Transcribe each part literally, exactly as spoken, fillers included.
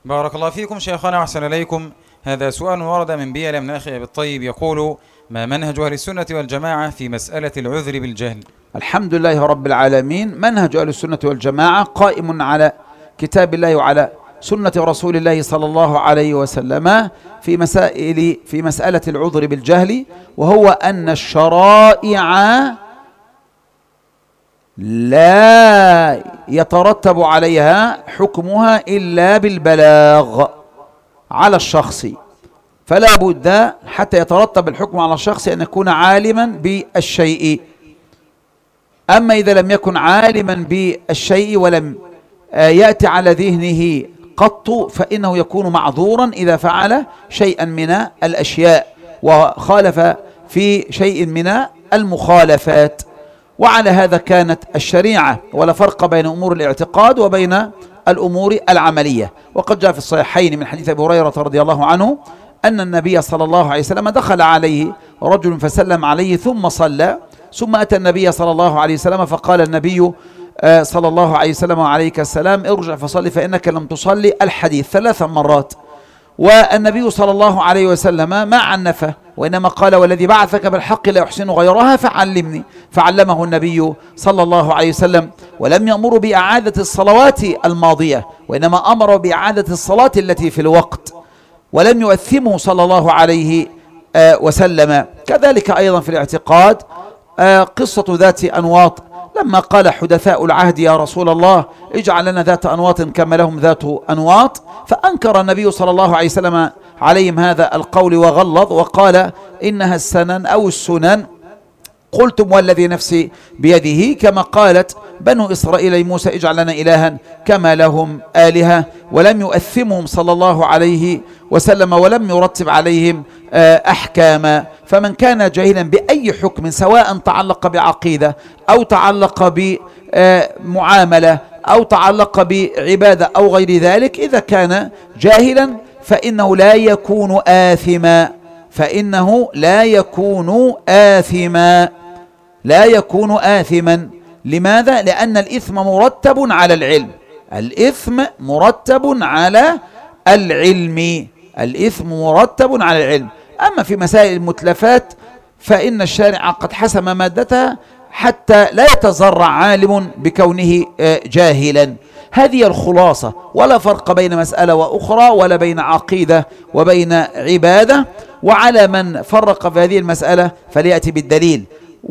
بارك الله فيكم شيخنا وأحسن إليكم. هذا سؤال ورد من بيل من أخي أبي الطيب يقول: ما منهج أهل السنة والجماعة في مسألة العذر بالجهل؟ الحمد لله رب العالمين. منهج أهل السنة والجماعة قائم على كتاب الله وعلى سنة رسول الله صلى الله عليه وسلم في مسائل في مسألة العذر بالجهل، وهو أن الشرائع لا يترتب عليها حكمها إلا بالبلاغ على الشخص، فلا بد حتى يترتب الحكم على الشخص أن يكون عالما بالشيء. أما إذا لم يكن عالما بالشيء ولم يأتي على ذهنه قط فإنه يكون معذورا إذا فعل شيئا من الأشياء وخالف في شيء من المخالفات. وعلى هذا كانت الشريعة، ولا فرق بين أمور الاعتقاد وبين الأمور العملية. وقد جاء في الصحيحين من حديث أبي هريرة رضي الله عنه أن النبي صلى الله عليه وسلم دخل عليه رجل فسلم عليه ثم صلى، ثم أتى النبي صلى الله عليه وسلم فقال النبي صلى الله عليه وسلم: عليك السلام، ارجع فصلي فإنك لم تصلي، الحديث ثلاث مرات. والنبي صلى الله عليه وسلم ما عنفه، وإنما قال: والذي بعثك بالحق لا يحسن غيرها فعلمني، فعلمه النبي صلى الله عليه وسلم. ولم يأمر بإعادة الصلوات الماضية، وإنما أمر بإعادة الصلاة التي في الوقت، ولم يؤثمه صلى الله عليه وسلم. كذلك أيضا في الاعتقاد قصة ذات أنواط، لما قال حدثاء العهد: يا رسول الله اجعل لنا ذات أنواط كما لهم ذات أنواط، فأنكر النبي صلى الله عليه وسلم عليهم هذا القول وغلظ وقال: إنها السنن أو السنن، قلتم والذي نفسي بيده، كما قالت بنو إسرائيل لموسى: اجعل لنا إلها كما لهم آلهة. ولم يؤثمهم صلى الله عليه وسلم ولم يرتب عليهم أحكاما. فمن كان جاهلا بأي حكم سواء تعلق بعقيدة أو تعلق بمعاملة أو تعلق بعبادة أو غير ذلك، إذا كان جاهلا فإنه لا يكون آثما، فإنه لا يكون آثما لا يكون آثما. لماذا؟ لأن الإثم مرتب على العلم، الإثم مرتب على العلم الإثم مرتب على العلم. أما في مسائل المتلفات فإن الشارع قد حسم مادتها حتى لا يتزرع عالم بكونه جاهلا. هذه الخلاصة، ولا فرق بين مسألة وأخرى، ولا بين عقيدة وبين عبادة. وعلى من فرق في هذه المسألة فليأتي بالدليل.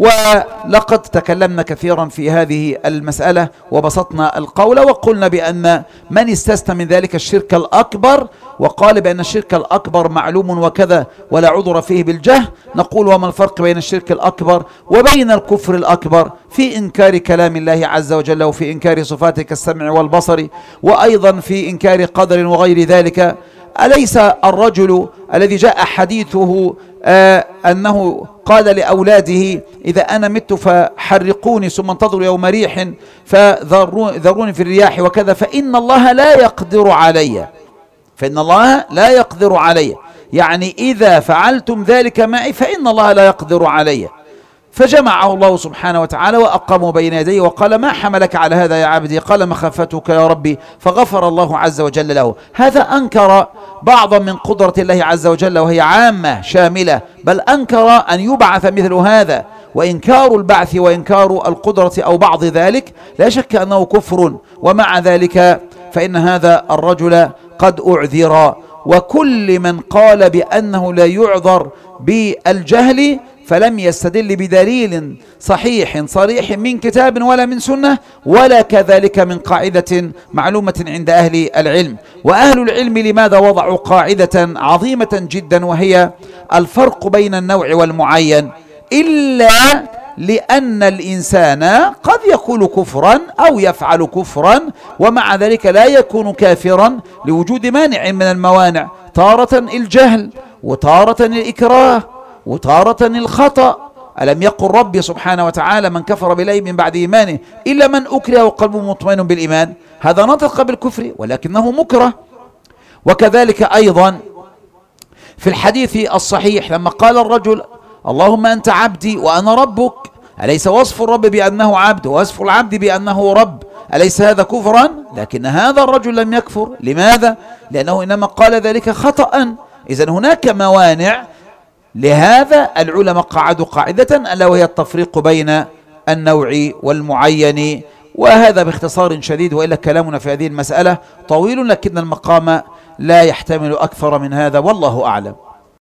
ولقد تكلمنا كثيرا في هذه المسألة وبسطنا القول، وقلنا بأن من استثنى من ذلك الشرك الأكبر وقال بأن الشرك الأكبر معلوم وكذا ولا عذر فيه بالجهل، نقول: وما الفرق بين الشرك الأكبر وبين الكفر الأكبر؟ في إنكار كلام الله عز وجل، وفي إنكار صفاته كالسمع والبصر، وأيضا في إنكار قدر وغير ذلك. أليس الرجل الذي جاء حديثه آه أنه قال لأولاده: إذا أنا مت فحرقوني ثم انتظروا يوم ريح فذروني في الرياح وكذا، فإن الله لا يقدر علي فإن الله لا يقدر علي يعني إذا فعلتم ذلك معي فإن الله لا يقدر علي. فجمعه الله سبحانه وتعالى وأقاموا بين يديه وقال: ما حملك على هذا يا عبدي؟ قال: مخافتك يا ربي. فغفر الله عز وجل له. هذا أنكر بعضا من قدرة الله عز وجل، وهي عامة شاملة، بل أنكر أن يبعث مثل هذا. وإنكار البعث وإنكار القدرة أو بعض ذلك لا شك أنه كفر، ومع ذلك فإن هذا الرجل قد أعذر. وكل من قال بأنه لا يعذر بالجهل فلم يستدل بدليل صحيح صريح من كتاب ولا من سنة، ولا كذلك من قاعدة معلومة عند أهل العلم. وأهل العلم لماذا وضعوا قاعدة عظيمة جدا، وهي الفرق بين النوع والمعين؟ إلا لأن الإنسان قد يقول كفرا أو يفعل كفرا ومع ذلك لا يكون كافرا لوجود مانع من الموانع، تارة الجهل وتارة الإكراه وتارة الخطأ. ألم يقل ربي سبحانه وتعالى: من كفر بالله من بعد إيمانه إلا من أكره وقلبه مطمئن بالإيمان؟ هذا نطق بالكفر ولكنه مكره. وكذلك أيضا في الحديث الصحيح لما قال الرجل: اللهم أنت عبدي وأنا ربك، أليس وصف الرب بأنه عبد ووصف العبد بأنه رب أليس هذا كفرا؟ لكن هذا الرجل لم يكفر. لماذا؟ لأنه إنما قال ذلك خطأ. إذن هناك موانع، لهذا العلماء قعدوا قاعدة ألا وهي التفريق بين النوع والمعين. وهذا باختصار شديد، وإلا كلامنا في هذه المسألة طويل، لكن المقام لا يحتمل أكثر من هذا، والله أعلم.